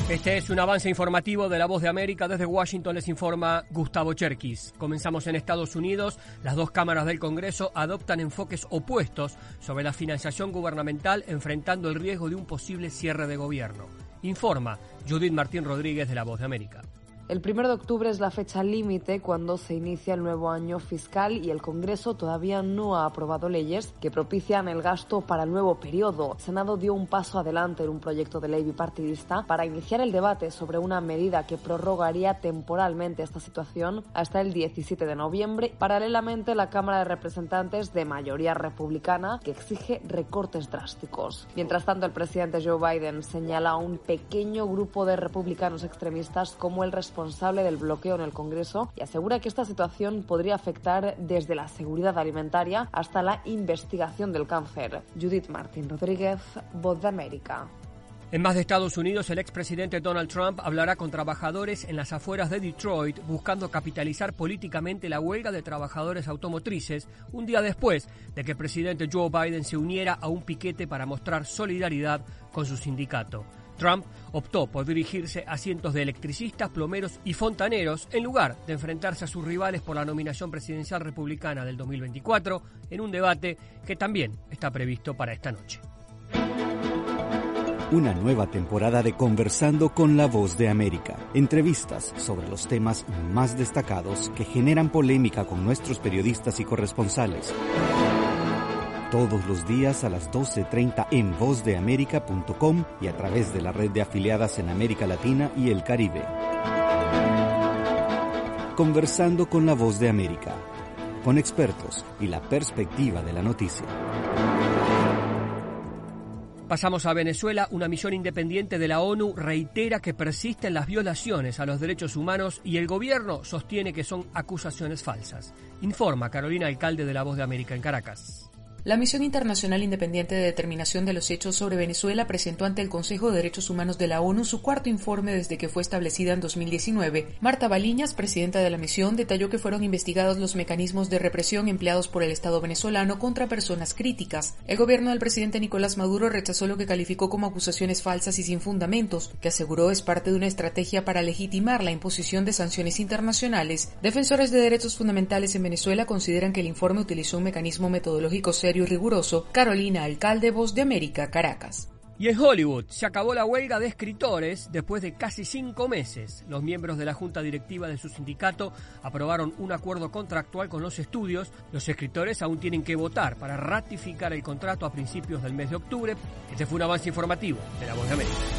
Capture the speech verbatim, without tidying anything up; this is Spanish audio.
Este es un avance informativo de La Voz de América. Desde Washington les informa Gustavo Cherkis. Comenzamos en Estados Unidos. Las dos cámaras del Congreso adoptan enfoques opuestos sobre la financiación gubernamental, enfrentando el riesgo de un posible cierre de gobierno. Informa Judith Martín Rodríguez de La Voz de América. El primero de octubre es la fecha límite cuando se inicia el nuevo año fiscal y el Congreso todavía no ha aprobado leyes que propician el gasto para el nuevo periodo. El Senado dio un paso adelante en un proyecto de ley bipartidista para iniciar el debate sobre una medida que prorrogaría temporalmente esta situación hasta el diecisiete de noviembre. Paralelamente, la Cámara de Representantes, de mayoría republicana, que exige recortes drásticos. Mientras tanto, el presidente Joe Biden señala a un pequeño grupo de republicanos extremistas como el responsable responsable del bloqueo en el Congreso y asegura que esta situación podría afectar desde la seguridad alimentaria hasta la investigación del cáncer. Judith Martín Rodríguez, Voz de América. En más de Estados Unidos, el expresidente Donald Trump hablará con trabajadores en las afueras de Detroit, buscando capitalizar políticamente la huelga de trabajadores automotrices, un día después de que el presidente Joe Biden se uniera a un piquete para mostrar solidaridad con su sindicato. Trump optó por dirigirse a cientos de electricistas, plomeros y fontaneros en lugar de enfrentarse a sus rivales por la nominación presidencial republicana del dos mil veinticuatro en un debate que también está previsto para esta noche. Una nueva temporada de Conversando con la Voz de América. Entrevistas sobre los temas más destacados que generan polémica con nuestros periodistas y corresponsales. Todos los días a las doce treinta en voz de américa punto com y a través de la red de afiliadas en América Latina y el Caribe. Conversando con la Voz de América, con expertos y la perspectiva de la noticia. Pasamos a Venezuela. Una misión independiente de la ONU reitera que persisten las violaciones a los derechos humanos y el gobierno sostiene que son acusaciones falsas. Informa Carolina Alcalde de La Voz de América en Caracas. La Misión Internacional Independiente de Determinación de los Hechos sobre Venezuela presentó ante el Consejo de Derechos Humanos de la ONU su cuarto informe desde que fue establecida en dos mil diecinueve. Marta Baliñas, presidenta de la misión, detalló que fueron investigados los mecanismos de represión empleados por el Estado venezolano contra personas críticas. El gobierno del presidente Nicolás Maduro rechazó lo que calificó como acusaciones falsas y sin fundamentos, que aseguró es parte de una estrategia para legitimar la imposición de sanciones internacionales. Defensores de derechos fundamentales en Venezuela consideran que el informe utilizó un mecanismo metodológico serio y riguroso. Carolina Alcalde, Voz de América, Caracas. Y en Hollywood se acabó la huelga de escritores después de casi cinco meses. Los miembros de la junta directiva de su sindicato aprobaron un acuerdo contractual con los estudios. Los escritores aún tienen que votar para ratificar el contrato a principios del mes de octubre. Este fue un avance informativo de La Voz de América.